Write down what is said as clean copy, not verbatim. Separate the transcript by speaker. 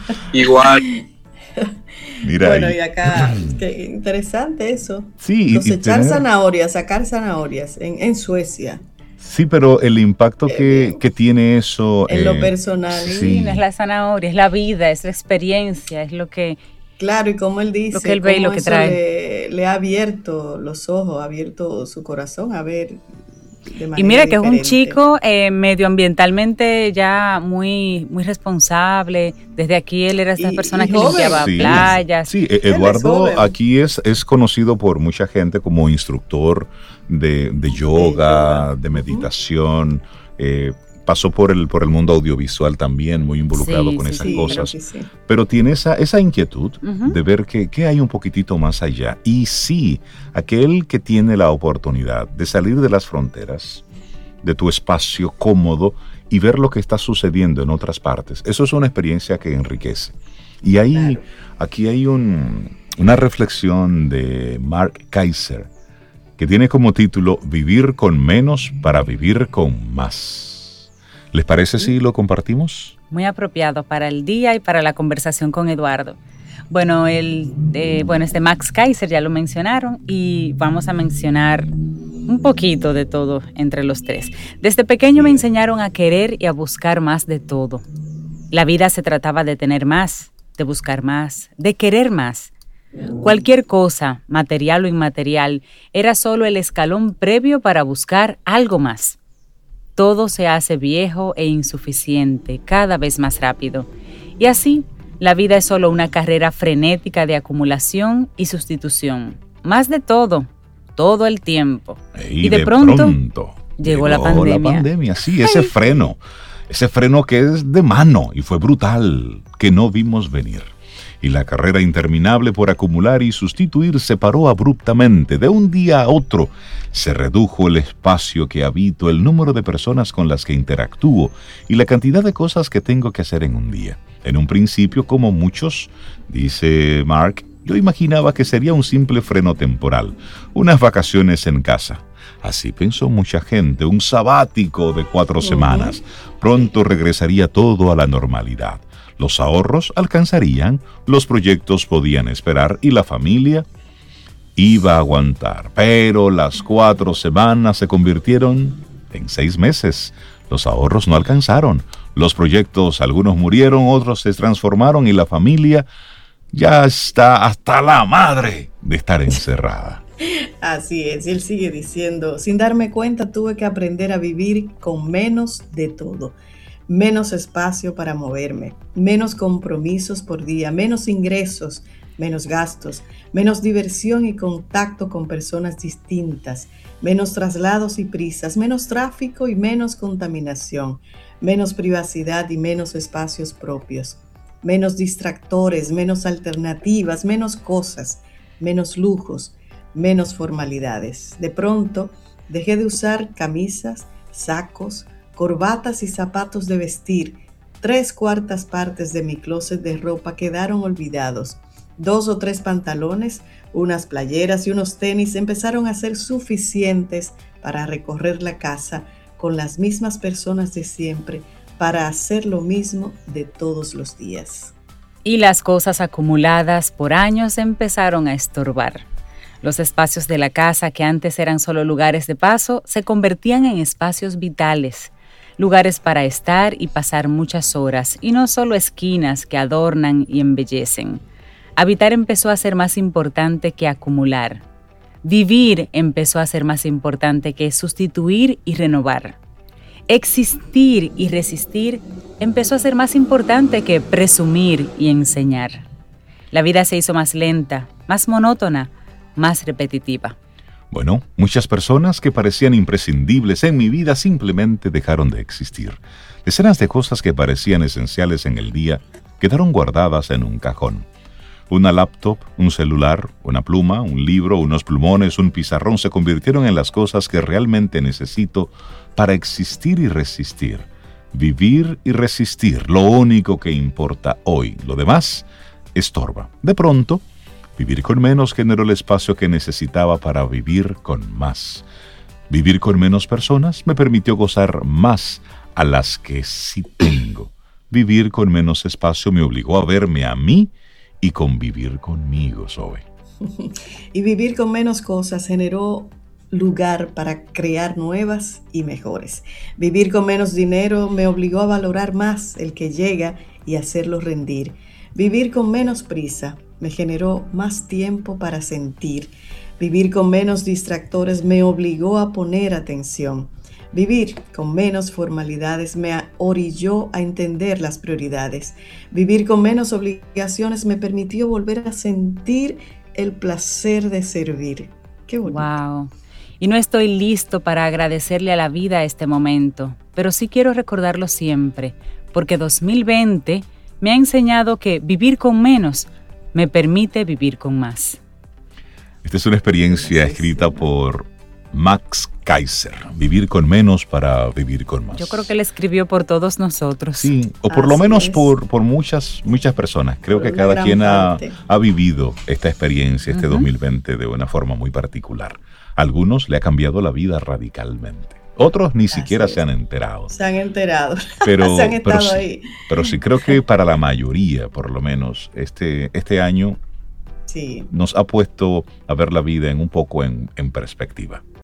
Speaker 1: Igual.
Speaker 2: Mira
Speaker 3: Bueno,
Speaker 2: ahí.
Speaker 3: y acá, qué interesante eso.
Speaker 2: Sí,
Speaker 3: Cosechar zanahorias, sacar zanahorias en Suecia.
Speaker 2: sí, pero el impacto que,
Speaker 3: Bien.
Speaker 2: que tiene eso,
Speaker 3: En lo personal.
Speaker 4: Sí, no es
Speaker 2: sí,
Speaker 4: la zanahoria, es la vida, es la experiencia, es
Speaker 3: Claro, y como él
Speaker 4: lo que
Speaker 3: dice,
Speaker 4: él ve y
Speaker 3: cómo
Speaker 4: lo que
Speaker 3: eso
Speaker 4: trae.
Speaker 3: le ha abierto los ojos, ha abierto su corazón a ver de
Speaker 4: Y
Speaker 3: manera
Speaker 4: mira que es un
Speaker 3: diferente.
Speaker 4: chico medioambientalmente ya muy, muy responsable. Desde aquí él era esta
Speaker 3: Y
Speaker 4: persona que
Speaker 3: joven.
Speaker 4: limpiaba
Speaker 2: sí,
Speaker 4: playas.
Speaker 2: sí,
Speaker 3: es
Speaker 2: Eduardo
Speaker 3: joven.
Speaker 2: aquí es conocido por mucha gente como instructor de yoga,
Speaker 3: yoga.
Speaker 2: de meditación, pasó por el mundo audiovisual también, muy involucrado
Speaker 4: Sí,
Speaker 2: con
Speaker 4: sí,
Speaker 2: esas
Speaker 3: Sí,
Speaker 2: cosas.
Speaker 3: creo que sí.
Speaker 2: Pero tiene esa inquietud
Speaker 4: Ujú.
Speaker 2: de ver que hay un poquitito más allá. Y sí, aquel que tiene la oportunidad de salir de las fronteras, de tu espacio cómodo y ver lo que está sucediendo en otras partes, eso es una experiencia que enriquece. Y ahí,
Speaker 3: Claro.
Speaker 2: aquí hay una reflexión de Mark Kaiser que tiene como título Vivir con menos para vivir con más. ¿Les parece si lo compartimos?
Speaker 4: Muy apropiado para el día y para la conversación con Eduardo. Bueno, Max Kaiser ya lo mencionaron y vamos a mencionar un poquito de todo entre los tres. Desde pequeño me enseñaron a querer y a buscar más de todo. La vida se trataba de tener más, de buscar más, de querer más. Cualquier cosa, material o inmaterial, era solo el escalón previo para buscar algo más. Todo se hace viejo e insuficiente, cada vez más rápido. Y así, la vida es solo una carrera frenética de acumulación y sustitución. Más de todo el tiempo.
Speaker 2: Y
Speaker 4: de pronto llegó la pandemia.
Speaker 2: Sí, ese freno que es de mano y fue brutal, que no vimos venir. Y la carrera interminable por acumular y sustituir se paró abruptamente. De un día a otro se redujo el espacio que habito, el número de personas con las que interactúo y la cantidad de cosas que tengo que hacer en un día. En un principio, como muchos, dice Mark, yo imaginaba que sería un simple freno temporal, unas vacaciones en casa. Así pensó mucha gente, un sabático de 4 semanas. Pronto regresaría todo a la normalidad. Los ahorros alcanzarían, los proyectos podían esperar y la familia iba a aguantar. Pero las 4 semanas se convirtieron en 6 meses. Los ahorros no alcanzaron. Los proyectos, algunos murieron, otros se transformaron y la familia ya está hasta la madre de estar encerrada.
Speaker 3: Así es, y él sigue diciendo, sin darme cuenta tuve que aprender a vivir con menos de todo. Menos espacio para moverme, menos compromisos por día, menos ingresos, menos gastos, menos diversión y contacto con personas distintas, menos traslados y prisas, menos tráfico y menos contaminación, menos privacidad y menos espacios propios, menos distractores, menos alternativas, menos cosas, menos lujos, menos formalidades. De pronto, dejé de usar camisas, sacos, corbatas y zapatos de vestir. 3/4 partes de mi closet de ropa quedaron olvidados. 2 o 3 pantalones, unas playeras y unos tenis empezaron a ser suficientes para recorrer la casa con las mismas personas de siempre, para hacer lo mismo de todos los días.
Speaker 4: Y las cosas acumuladas por años empezaron a estorbar. Los espacios de la casa, que antes eran solo lugares de paso, se convertían en espacios vitales. Lugares para estar y pasar muchas horas, y no solo esquinas que adornan y embellecen. Habitar empezó a ser más importante que acumular. Vivir empezó a ser más importante que sustituir y renovar. Existir y resistir empezó a ser más importante que presumir y enseñar. La vida se hizo más lenta, más monótona, más repetitiva.
Speaker 2: Bueno, muchas personas que parecían imprescindibles en mi vida simplemente dejaron de existir. Decenas de cosas que parecían esenciales en el día quedaron guardadas en un cajón. Una laptop, un celular, una pluma, un libro, unos plumones, un pizarrón se convirtieron en las cosas que realmente necesito para existir y resistir. Vivir y resistir, lo único que importa hoy. Lo demás estorba. De pronto, vivir con menos generó el espacio que necesitaba para vivir con más. Vivir con menos personas me permitió gozar más a las que sí tengo. Vivir con menos espacio me obligó a verme a mí y convivir conmigo, Zoe.
Speaker 3: Y vivir con menos cosas generó lugar para crear nuevas y mejores. Vivir con menos dinero me obligó a valorar más el que llega y hacerlo rendir. Vivir con menos prisa me generó más tiempo para sentir. Vivir con menos distractores me obligó a poner atención. Vivir con menos formalidades me orilló a entender las prioridades. Vivir con menos obligaciones me permitió volver a sentir el placer de servir. Qué bonito.
Speaker 4: Wow. Y no estoy listo para agradecerle a la vida este momento, pero sí quiero recordarlo siempre, porque 2020 me ha enseñado que vivir con menos me permite vivir con más.
Speaker 2: Esta es una experiencia escrita por Max Kaiser. Vivir con menos para vivir con más.
Speaker 4: Yo creo que él escribió por todos nosotros.
Speaker 2: Sí, o por lo menos por muchas personas. Creo que cada quien ha vivido esta experiencia, este 2020, de una forma muy particular. A algunos le ha cambiado la vida radicalmente. Otros ni siquiera se han enterado.
Speaker 3: Se han enterado.
Speaker 2: Pero,
Speaker 3: se han estado ahí.
Speaker 2: Pero sí creo que para la mayoría, por lo menos, este año nos ha puesto a ver la vida un poco en perspectiva.